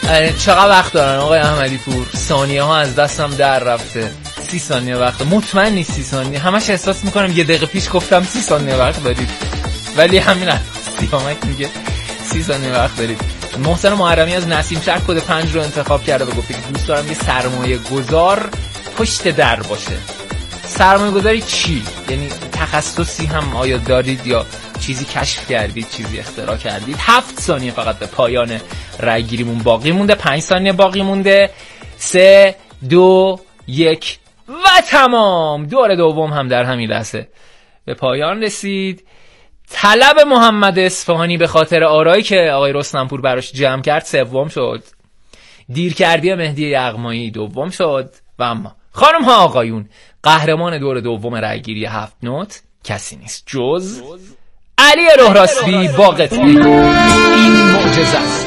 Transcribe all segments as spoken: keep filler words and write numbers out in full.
چقدر وقت دارن آقای احمدی پور؟ ثانیه ها از دستم در رفته. سی ثانیه وقت. مطمئن نیست سی ثانیه. همش احساس میکنم یه دقیقه پیش گفتم سی ثانیه وقت دارید، ولی همین سیامک میگه سی ثانیه وقت دارید. محسن محرمی از نسیم شهر کد پنج رو انتخاب کرده و گفته که دوست دارم یه سرمایه گذار پشت در باشه. سرمایه گذاری چی؟ یعنی تخصصی هم آیا دارید یا چیزی کشف کردید، چیزی اختراع کردید؟ هفت ثانیه فقط به پایان رای گیریمون باقی مونده. پنج ثانیه باقی مونده. سه دو یک و تمام. دور دوم هم در همین لحظه به پایان رسید. طلب محمد اصفهانی به خاطر آرایی که آقای رستمپور براش جمع کرد سوم شد. دیرکردی مهدی یغمایی دوم شد. و اما خانم ها آقایون، قهرمان دور دوم رای گیری هفت نوت کسی نیست جز علی روحراسبی با قطعه این معجزه است.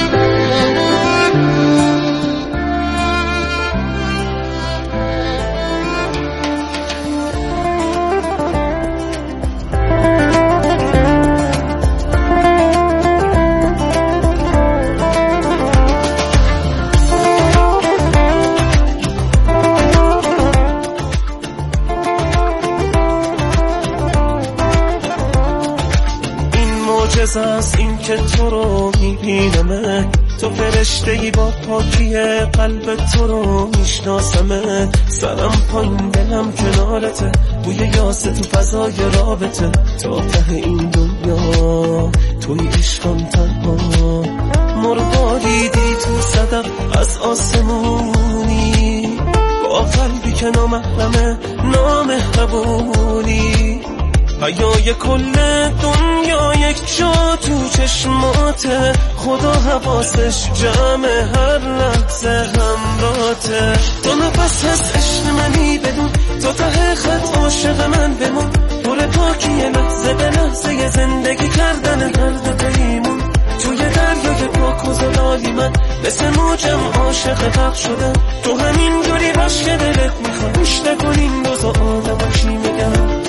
از این که تو رو میبینمه، تو فرشتهی با پاکی قلب تو رو میشناسمه. سرم پایین دلم کنارته، بوی یاسه تو فضای رابطه. تا ته این دنیا توی عشقم تنها، مرغاریدی تو صدف از آسمونی، با قلبی که نامحرمه نامهربونی. حیای کل دنیا یک جا تو چشماته، خدا حواسش جمع هر لحظه همراته. تو نفس هست عشق منی بدون، تو ته خط عاشق من بمون. پر پاکی لحظه به لحظه زندگی کردن هر دو تایمون. توی دریای پاک و زلالی من مثل موجم عاشق غرق شدم. تو همین جوری باش که دلت میخواد گوش نکن این روزا آدم چی میگم.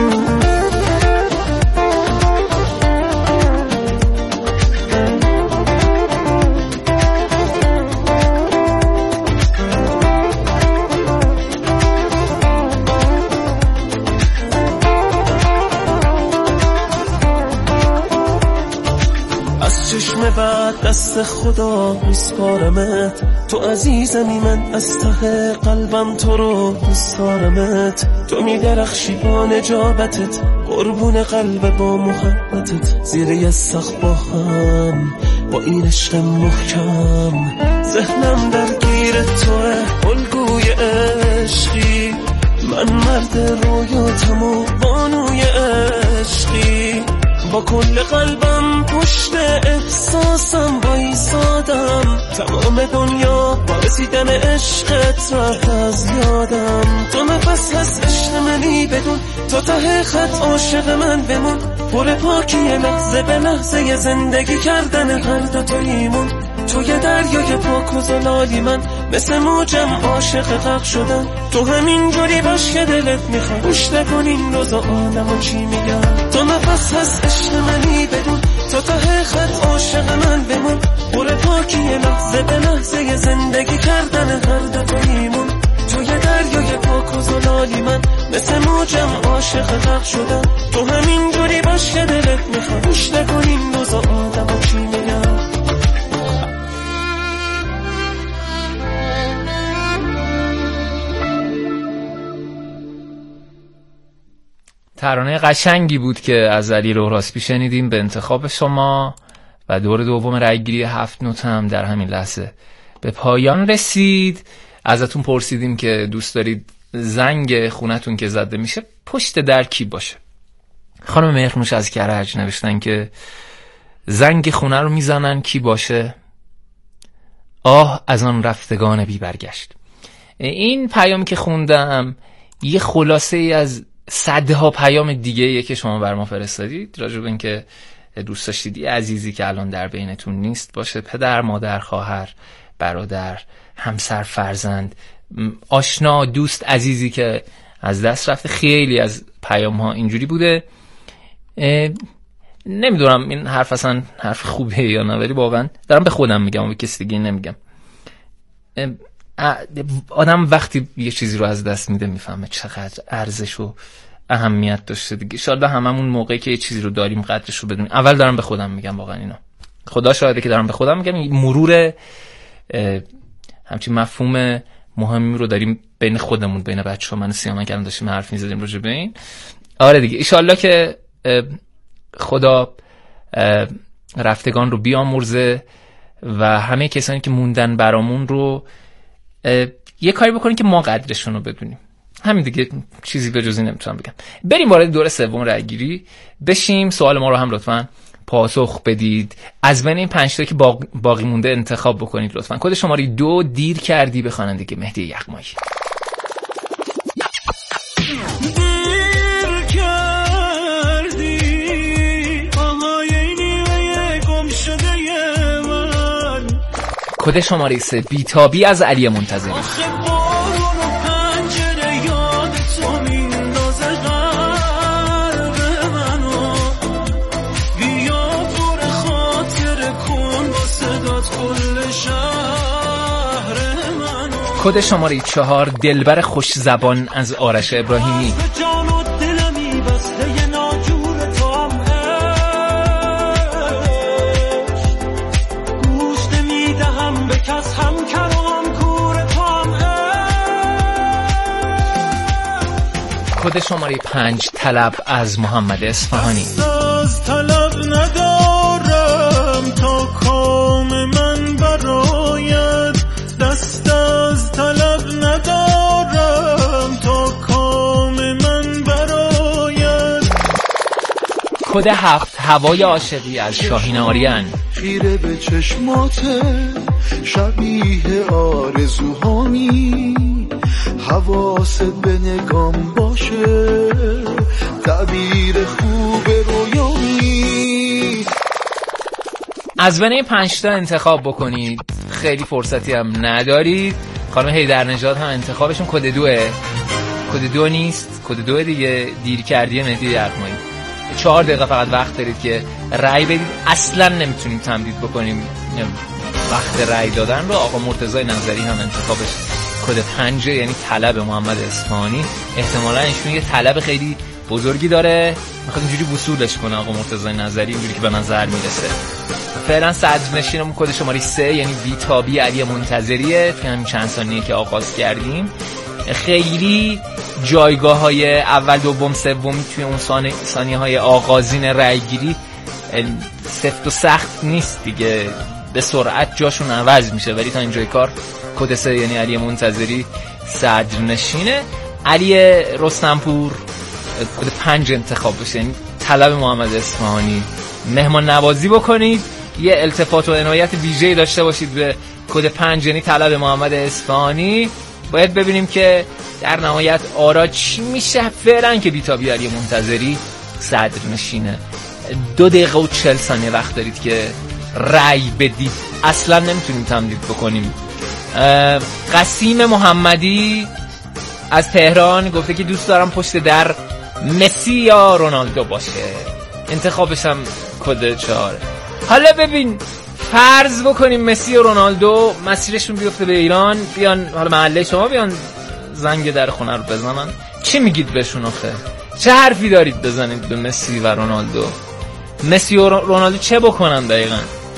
چشم بعد دست خدا میسپارمت، تو عزیزمی من از ته قلبم تو رو دوست دارمت. تو میدرخشی با نجابتت، قربون قلب با محبتت. زیر یه سقف با هم با این عشق محکم، ذهنم درگیر توه الگوی عشقی. من مرد رویاتم و بانوی عشقی، با کل قلبم پشت احساسم بایستادم. تمام دنیا با رسیدن عشقت رفت از یادم. تو نفس هست عشق منی بدون، تو ته خط عاشق من بمون. پر پاکی لحظه به لحظه زندگی کردن هر دو تایمون. توی دریای پاک و زلالی من مثل موجم عاشق غرق شدم. تو همین جوری باش که دلت میخواد گوش نکن این روزا آدمو چی میگم. تو نفس هست عشق منی بدون، تو ته خط عاشق من بمون. پر پاکی لحظه به لحظه زندگی کردن هر دو تایمون. توی دریای پاک و زلالی من مثل موجم عاشق غرق شدم. تو همین جوری باش که دلت میخواد گوش نکن این روزا آدمو چی میگم. ترانه قشنگی بود که از علی روحراسبی شنیدیم به انتخاب شما و دور دوم رایگیری هفت نوت هم در همین لحظه به پایان رسید. ازتون پرسیدیم که دوست دارید زنگ خونتون که زده میشه پشت در کی باشه. خانم مهرنوش از کرج نوشتن که زنگ خونه رو میزنن کی باشه؟ آه از آن رفتگان بی برگشت. این پیام که خوندم یه خلاصه ای از صدها پیام دیگه یه که شما بر ما فرستادید راجع به این که دوست داشتید یه عزیزی که الان در بینتون نیست باشه، پدر، مادر، خواهر، برادر، همسر، فرزند، آشنا، دوست، عزیزی که از دست رفته. خیلی از پیام ها اینجوری بوده. نمیدونم این حرف اصلا حرف خوبه یا نه، ولی واقعا دارم به خودم میگم و به کسی دیگه نمیگم. آدم وقتی یه چیزی رو از دست میده میفهمه چقدر ارزش و اهمیت داشته دیگه. شاید هممون موقعی که یه چیزی رو داریم قدرش رو بدونیم. اول دارم به خودم میگم واقعا اینا، خدا شاهده که دارم به خودم میگم. مرور همچین مفهوم مهمی رو داریم بین خودمون، بین بچه‌ها، من سیامک کردم داشتیم حرف می‌زدیم راجع به این. آره دیگه، ان شاءالله که خدا رفتگان رو بیامرزه و همه کسانی که موندن برامون رو یه کاری بکنیم که ما قدرشون رو بدونیم. همین دیگه، چیزی به جز این نمیتونم بگم. بریم وارد دور سوم رای گیری بشیم. سوال ما رو هم لطفاً پاسخ بدید. از بین این پنج تا که باقی مونده انتخاب بکنید لطفاً. کد شماره دو، دیر کردی به خوانندگی مهدی یغمایی. کد شماره سه، بیتابی از علی منتظری. کد شماره چهار، دلبر خوش زبان از آرش ابراهیمی. کد شماره پنج، طلب از محمد اصفهانی. از طلب ندارم تا کام من براید، دست از طلب ندارم تا کام من براید. کد هفت، هوای عاشقی از شاهین آریان. خیره به چشماته شبیه آرزوهامی، حواست به نگام باشه تعبیر خوب رویامی. از بین این پنج تا انتخاب بکنید، خیلی فرصتی هم ندارید. خانم حیدرنژاد هم انتخابشون کد دوه. کد دو نیست، کد دو دیگه، دیر کردی مهدی یغمایی. چهار دقیقه فقط وقت دارید که رأی بدید. اصلا نمیتونیم تمدید بکنیم وقت رأی دادن رو. آقا مرتضی نظری هم انتخابش کد پنج، یعنی طلب محمد اصفهانی. احتمالاً ایشون یه طلب خیلی بزرگی داره، میخواد اینجوری وصولش کنه آقا مرتضی نظری، اینجوری که به نظر میرسه. فعلا صدرنشینمون کد شماره سه، یعنی بیتابی علی منتظریه. توی همین چند ثانیه که آغاز کردیم خیلی جایگاه های اول دوم سومی توی اون ثانیه های آغازین رای گیری سفت و سخت نیست دیگه، به سرعت جاشون عوض میشه. ولی تا اینجای کار کد سه، یعنی علی منتظری صدرنشینه. علی رستمپور کد پنج انتخاب بشه، یعنی طلب محمد اصفهانی. مهمان نوازی بکنید، یه التفات و عنایت ویژه‌ای داشته باشید به کد پنج، یعنی طلب محمد اصفهانی. باید ببینیم که در نهایت آرا چی میشه. فعلا که بیتابی علی منتظری صدرنشینه. دو دقیقه و چل ثانیه وقت دارید که رأی بدید. اصلا نمیتونیم تمدید بکنیم. قسیم محمدی از تهران گفته که دوست دارم پشت در مسی یا رونالدو باشه. انتخابش هم کد چهار. حالا ببین، فرض بکنیم مسی و رونالدو مسیرشون بیفته به ایران، بیان حالا محله شما، بیان زنگ در خونه رو بزنن، چی میگید بهشون آخه؟ چه حرفی دارید بزنید به مسی و رونالدو؟ مسی و رونالدو چه بکنن دقیقاً؟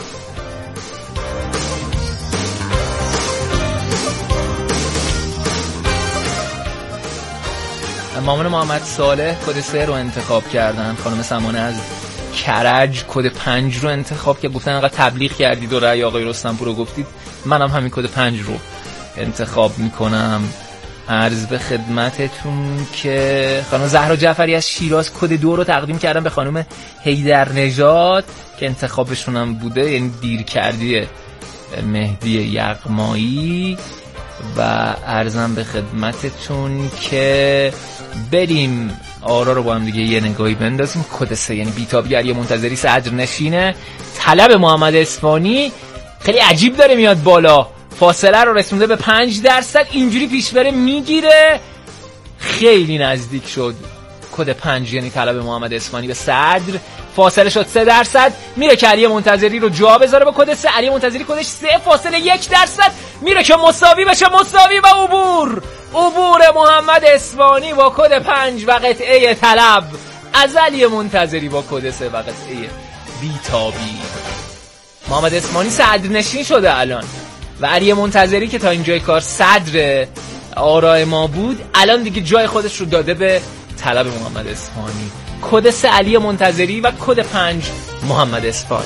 مامان محمد صالح کد سه رو انتخاب کردن. خانم سمانه از کرج کد پنج رو انتخاب که گفتن انقدر تبلیغ کردید و رأی آقای رستمپور رو گفتید، منم همین کد پنج رو انتخاب میکنم. عرض به خدمتتون که خانم زهرا جعفری از شیراز کد دو رو تقدیم کردن به خانم حیدرنژاد که انتخابشون هم بوده، یعنی دیر کردی مهدی یغمایی. و عرضم به خدمتتون که بریم آرا رو با هم دیگه یه نگاهی بندازیم. کد سه، یعنی بیتابی علی منتظری صدرنشینه. طلب محمد اصفهانی خیلی عجیب داره میاد بالا، فاصله رو رسونده به پنج درصد. اینجوری پیش بره میگیره، خیلی نزدیک شد. کد پنج، یعنی طلب محمد اصفهانی به صدر. فاصله شد سه درصد. میره که علی منتظری رو جا بذاره با کد سه. علی منتظری کدش سه فاصله یک درصد. میره که مساوی بشه، مساوی و عبور عبور محمد اصفهانی با کد پنج و قطعه طلب از علی منتظری با کد سه و قطعه بیتابی. محمد اصفهانی صدرنشین شده الان و علی منتظری که تا اینجای کار صدر آرای ما بود الان دیگه جای خودش رو داده به طلب محمد اصفهانی. کد سه علی منتظری و کد پنج محمد اصفهانی.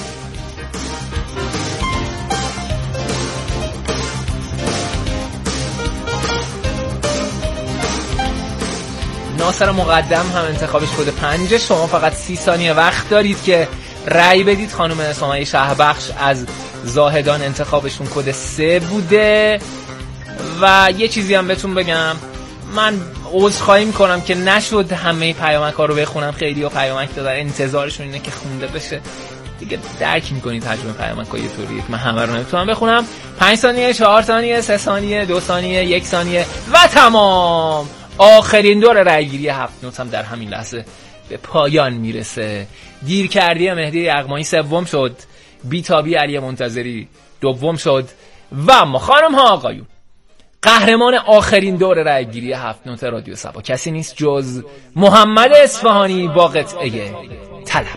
ناصر مقدم هم انتخابش کد پنج. شما فقط سی ثانیه وقت دارید که رأی بدید. خانم سمیه شهربخش از زاهدان انتخابشون کد سه بوده. و یه چیزی هم بهتون بگم، من عذرخواهی میکنم که نشد همه پیامک ها رو بخونم. خیلی ها پیامک دادن، انتظارشون اینه که خونده بشه. دیگه درک میکنید حجم پیامک ها یه طوریه که من همه رو نمیتونم بخونم. پنج ثانیه، چهار ثانیه، سه ثانیه، دو ثانیه، یک ثانیه و تمام. آخرین دور رأیگیری هفت نوت هم در همین لحظه به پایان میرسه. دیر کردی مهدی یغمایی سوم شد، بیتابی علی منتظری دوم شد و اما خانم ها آقایون، قهرمان آخرین دور رأیگیری هفت نوت رادیو صبا کسی نیست جز محمد اصفهانی با قطعه طلب.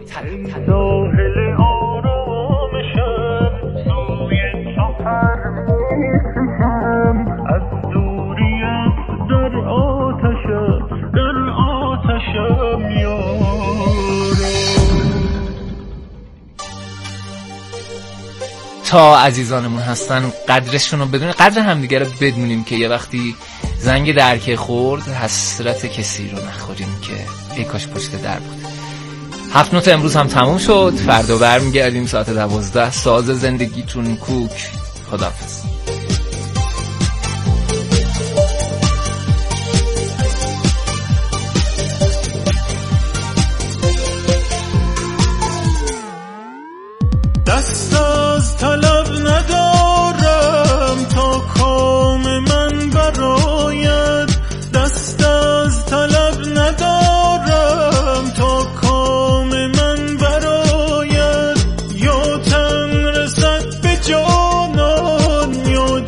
تا عزیزانمون هستن قدرشون رو بدونیم، قدر همدیگه رو بدونیم که یه وقتی زنگ درکه خورد حسرت کسی رو نخوریم که ای کاش پشت در بود. هفت نوت امروز هم تموم شد. فردا برمیگردیم ساعت دوازده. ساز زندگیتون کوک. خداحافظ. دست از طلب ندارم تا کام من برآید، دست از طلب ندارم تا کام من برآید. یا تن رسد به جانان یا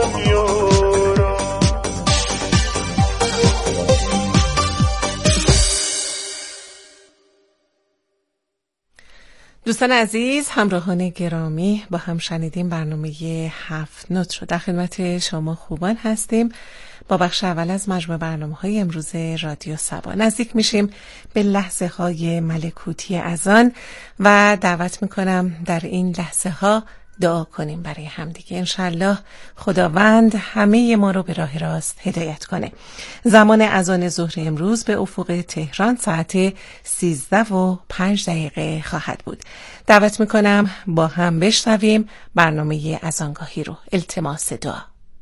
دوستان عزیز، همراهان گرامی، با هم شنیدیم برنامه هفت نوت رو. در خدمت شما خوبان هستیم با بخش اول از مجموع برنامه‌های امروز رادیو صبا. نزدیک میشیم به لحظه های ملکوتی اذان و دعوت میکنم در این لحظه ها دعا کنیم برای همدیگه. انشالله خداوند همه ما رو به راه راست هدایت کنه. زمان اذان ظهر امروز به افق تهران ساعت سیزده و پنج دقیقه خواهد بود. دعوت میکنم با هم بشنویم برنامه اذانگاهی رو. التماس دعا.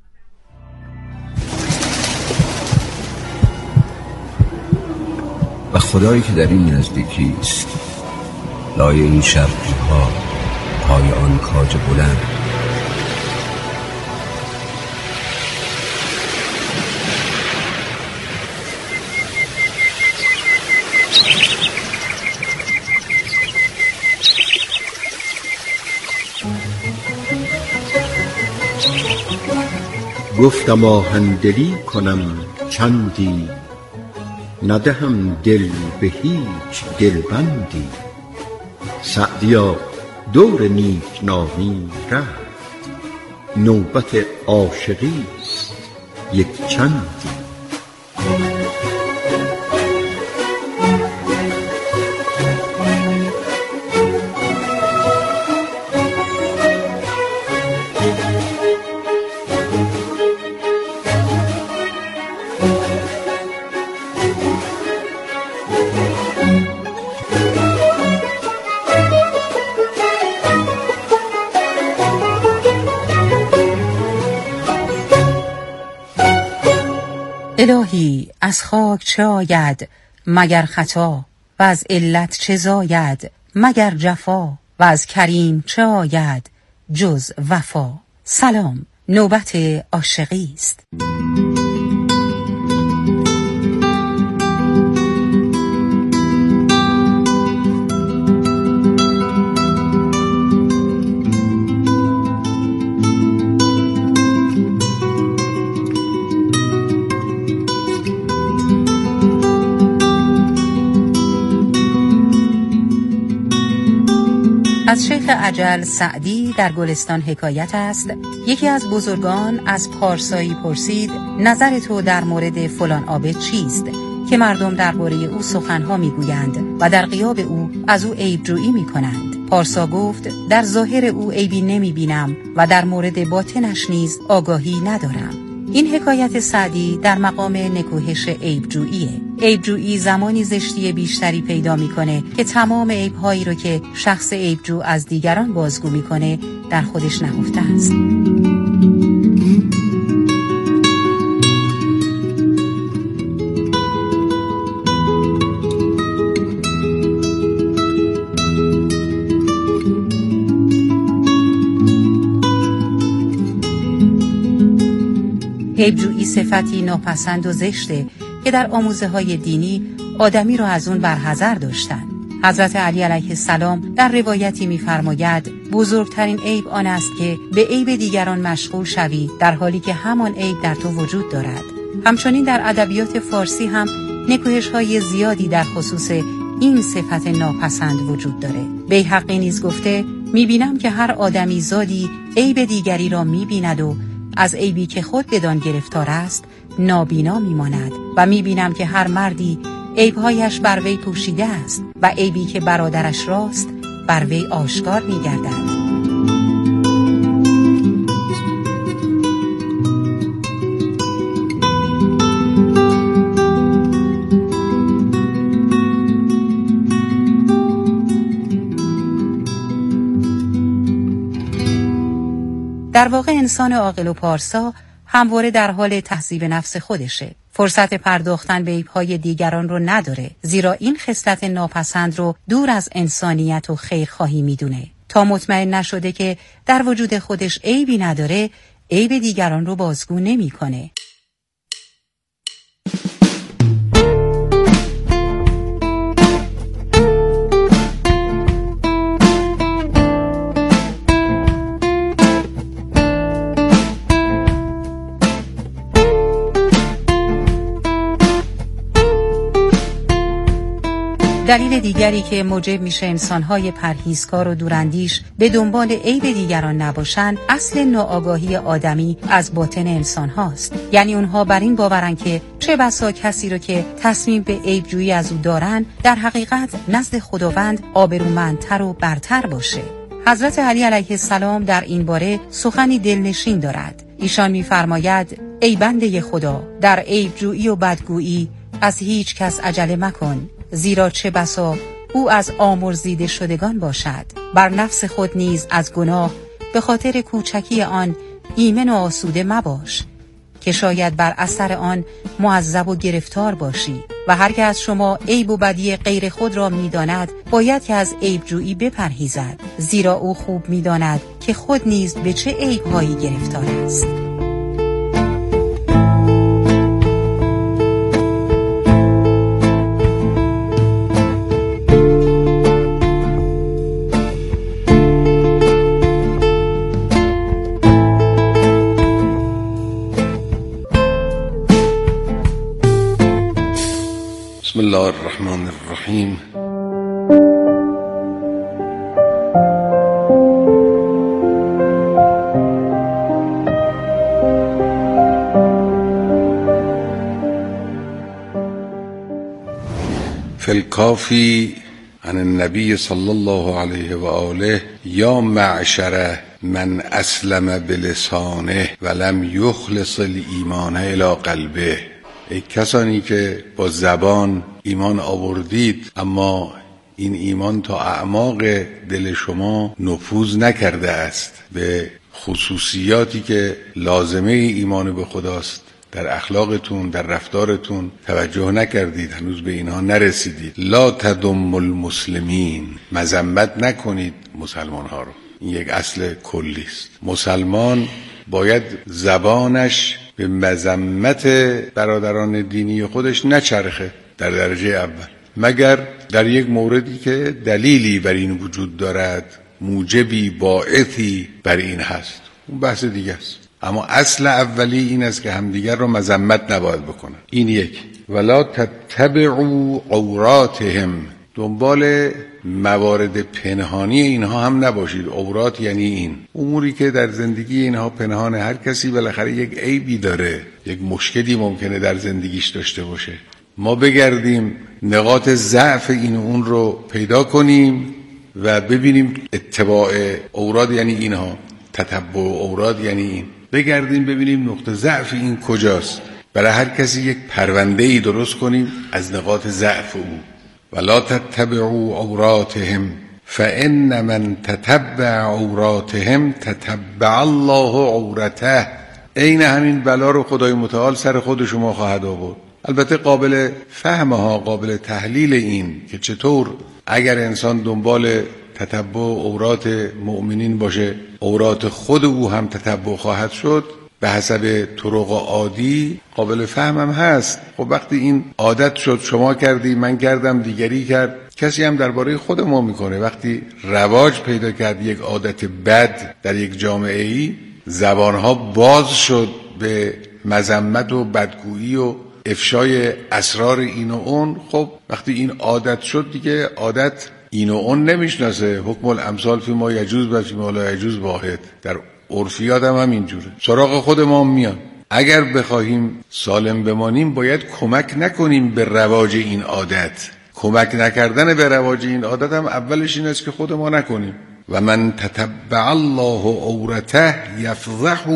و خدایی که در این نزدیکی است، لای این شرقی ها، پای آن کاج بلند، گفتم آهندلی کنم چندی، ندهم دل به هیچ دلبندی. سعدیا دور نیک نامی رفت، نوبت عاشقی است یک چندی. الهی از خاک چه آید مگر خطا، و از علت چه زاید مگر جفا، و از کریم چه آید جز وفا. سلام، نوبت عاشقی است. از شیخ اجل سعدی در گلستان حکایت است. یکی از بزرگان از پارسایی پرسید نظر تو در مورد فلان عابد چیست که مردم درباره او سخنها میگویند و در غیاب او از او عیبجویی میکنند؟ پارسا گفت در ظاهر او عیبی نمیبینم و در مورد باطنش نیز آگاهی ندارم. این حکایت سعدی در مقام نکوهش عیبجوییه. عیبجویی زمانی زشتی بیشتری پیدا میکنه که تمام عیبهایی رو که شخص عیبجو از دیگران بازگو میکنه در خودش نهفته است. عیبجویی صفتی ناپسند و زشته که در آموزه های دینی آدمی را از اون برحذر داشتن. حضرت علی علیه السلام در روایتی می‌فرماید بزرگترین عیب آن است که به عیب دیگران مشغول شوی در حالی که همان عیب در تو وجود دارد. همچنین در ادبیات فارسی هم نکوهش‌های زیادی در خصوص این صفت ناپسند وجود داره. بیهقی نیز گفته می‌بینم که هر آدمی زادی عیب دیگری را می‌بیند و از عیبی که خود بدان گرفتار است نابینا میماند و میبینم که هر مردی عیبهایش بر وی پوشیده است و عیبی که برادرش راست بر وی آشکار میگردد. در واقع انسان عاقل و پارسا همواره در حال تهذیب نفس خودشه. فرصت پرداختن به عیب‌های دیگران رو نداره، زیرا این خصلت ناپسند رو دور از انسانیت و خیرخواهی میدونه. تا مطمئن نشده که در وجود خودش عیبی نداره، عیب دیگران رو بازگو نمی‌کنه. دلیل دیگری که موجب میشه انسان‌های پرهیزکار و دوراندیش به دنبال عیب دیگران نباشن، اصل ناآگاهی آدمی از باطن انسان هاست. یعنی اونها بر این باورن که چه بسا کسی رو که تصمیم به عیب جویی از او دارن در حقیقت نزد خداوند آبرومندتر و برتر باشه. حضرت علی علیه السلام در این باره سخنی دلنشین دارد. ایشان می‌فرماید: ای بنده خدا، در عیب جویی و بدگویی از هیچ کس عجله مکن، زیرا چه بسا او از آمرزیده شدگان باشد. بر نفس خود نیز از گناه به خاطر کوچکی آن ایمن و آسوده مباش که شاید بر اثر آن معذب و گرفتار باشی. و هر که از شما عیب و بدی غیر خود را می‌داند باید که از عیب جویی بپرهیزد، زیرا او خوب می‌داند که خود نیز به چه عیب‌هایی گرفتار است. بسم الله الرحمن الرحیم. فی الکافی عن النبی صلی الله علیه و آله: یا معشر من اسلم بلسانه ولم یخلص الایمان الی قلبه. ای کسانی که با زبان ایمان آوردید اما این ایمان تا اعماق دل شما نفوذ نکرده است، به خصوصیاتی که لازمه ایمان به خداست در اخلاقتون، در رفتارتون توجه نکردید، هنوز به اینها نرسیدید. لا تدم المسلمین، مذمت نکنید مسلمان ها رو. این یک اصل کلی است. مسلمان باید زبانش به مذمت برادران دینی خودش نچرخه در درجه اول، مگر در یک موردی که دلیلی بر این وجود دارد، موجبی باعثی بر این هست، اون بحث دیگه است. اما اصل اولی این است که همدیگر رو مذمت نباید بکنن. این یک. ولا تتبعوا عوراتهم، دنبال موارد پنهانی اینها هم نباشید. عورات یعنی این اموری که در زندگی اینها پنهانه. هر کسی بالاخره یک عیبی داره، یک مشکلی ممکنه در زندگیش داشته باشه. ما بگردیم نقاط ضعف این و اون رو پیدا کنیم و ببینیم اتباع عورات یعنی اینها، تتبع عورات یعنی این. بگردیم ببینیم نقطه ضعف این کجاست، برای هر کسی یک پرونده‌ای درست کنیم از نقاط ضعف او. ولا تتبعوا عوراتهم فإن من تتبع عوراتهم تتبع الله عورته. عین همین بلا رو خدای متعال سر خود شما خواهد آورد. البته قابل فهمها، قابل تحلیل این که چطور اگر انسان دنبال تتبع عورات مؤمنین باشه، عورات خود او هم تتبع خواهد شد به حسب طرق عادی. قابل فهمم هست. خب وقتی این عادت شد، شما کردی، من کردم، دیگری کرد، کسی هم درباره خود ما میکنه. وقتی رواج پیدا کرد یک عادت بد در یک جامعه ای، زبانها باز شد به مذمت و بدگویی و افشای اسرار این و اون. خب وقتی این عادت شد دیگه عادت این و اون نمیشناسه. حکم الامثال فی ما یجوز و فی ما لا یجوز واحد. در عرفیات هم همینجوره. سراغ خود ما میان. اگر بخواهیم سالم بمانیم باید کمک نکنیم به رواج این عادت. کمک نکردن به رواج این عادت هم اولش این است که خود ما نکنیم. و من تتبع الله عورته یفضحه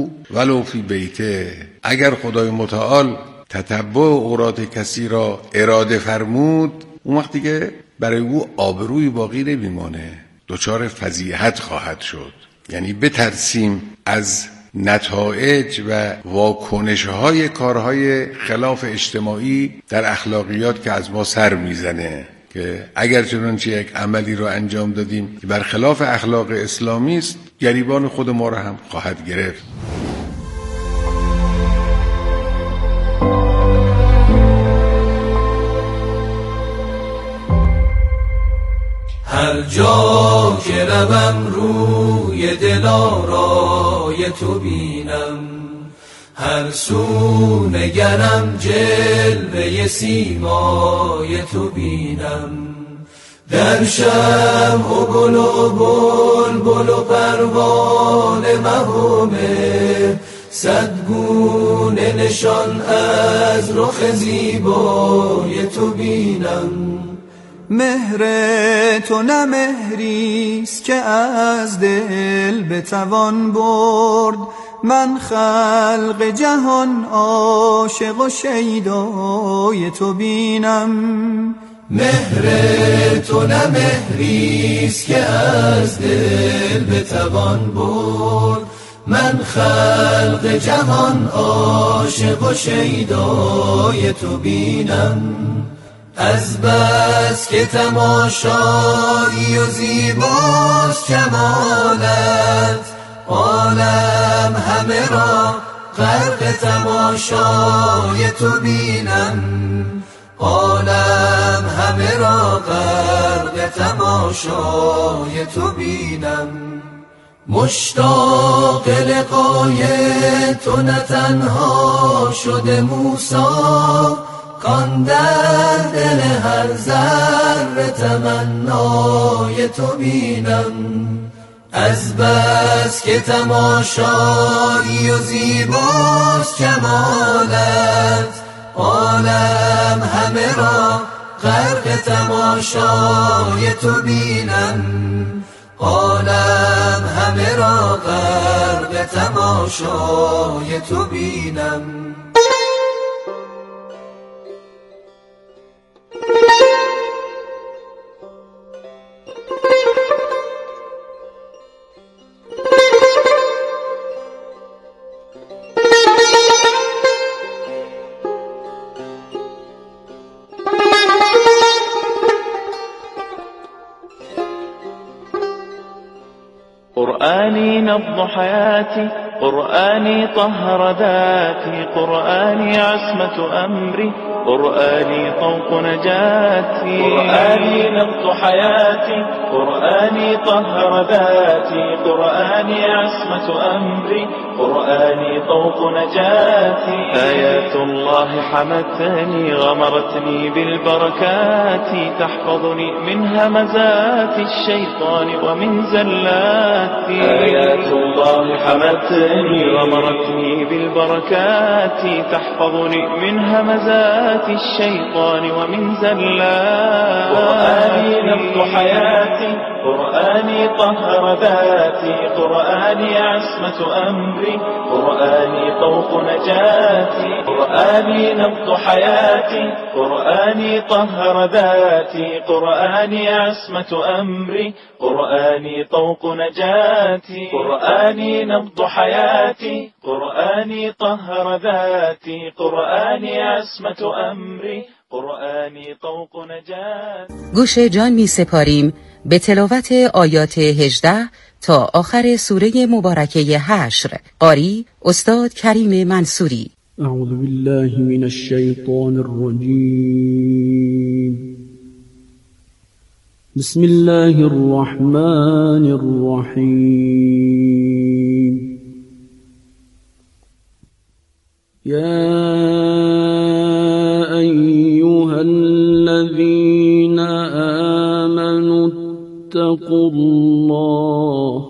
ولو فی بیته. اگر خدای متعال تتبع عورات کسی را اراده فرمود، اون وقتی که برای او آبروی باقی نمیمانه، دچار فضیحت خواهد شد. یعنی بترسیم از نتایج و واکنش‌های کارهای خلاف اجتماعی در اخلاقیات که از ما سر میزنه، که اگر چنانچه یک عملی رو انجام دادیم که بر خلاف اخلاق اسلامی است، گریبان خود ما را هم خواهد گرفت. هر جا که روم روی دلارای تو بینم، هر سو نگرم جلوه سیمای تو بینم، در شمع و گل و بلبل و پروانه مهمه، صد گونه نشان از رخ زیبای تو بینم. مهر تو نه مهریست که از دل بتوان برد، من خلق جهان عاشق و شیدای تو بینم. مهر تو نه مهریست که از دل بتوان برد، من خلق جهان عاشق و شیدای تو بینم. از بس که تماشایی و زیباست کمالت، عالم همه را غرق تماشای تو بینم، عالم همه را غرق تماشای تو بینم. مشتاق لقای تو نه تنها شده موسی، کان در دل هر ذره تمنای تو بینم. از بس که تماشایی و زیباست کمالت، عالم همه را غرق تماشای تو بینم، عالم همه را غرق تماشای تو بینم. قرآني نبض حياتي، قرآني طهر ذاتي، قرآني عصمة أمري، قرآني طوق نجاتي. قرآني نبض حياتي، قرآني طهر ذاتي، قرآني عصمة أمري، قرآني طوق نجاتي. آيات الله حمتني غمرتني بالبركات، تحفظني من همزات الشيطان ومن زلاتي. آيات الله حمتني غمرتني بالبركات، تحفظني من همزات الشيطان ومن زلاتي. قرآني نبض حياتي، قرآني طهر ذاتي، قرآني عصمة أمري، قرآني طوق نجاتي. قرآني نبض حياتي، قرآني طهر ذاتي، قرآني عصمة أمري، قرآني طوق نجاتي. قرآني نبض حياتي، قرآني طهر ذاتي، قرآني عصمة أمري، قرآنی طوق نجات. گوش جان می سپاریم به تلاوت آیات هجده تا آخر سوره مبارکه حشر. قاری استاد کریم منصوری. اعوذ بالله من الشیطان الرجیم. بسم الله الرحمن الرحیم. یا أيها الذين آمنوا اتقوا الله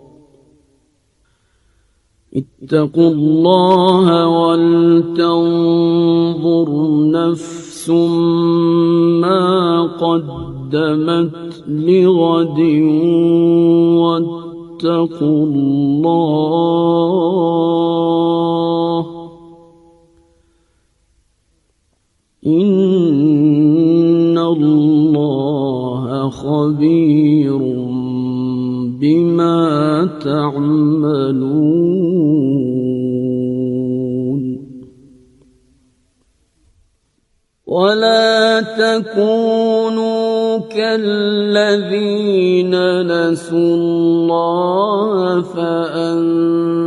اتقوا الله ولتنظر نفس ما قدمت لغد واتقوا الله إن الله خبير بما تعملون. ولا تكونوا كالذين نسوا الله فأنساهم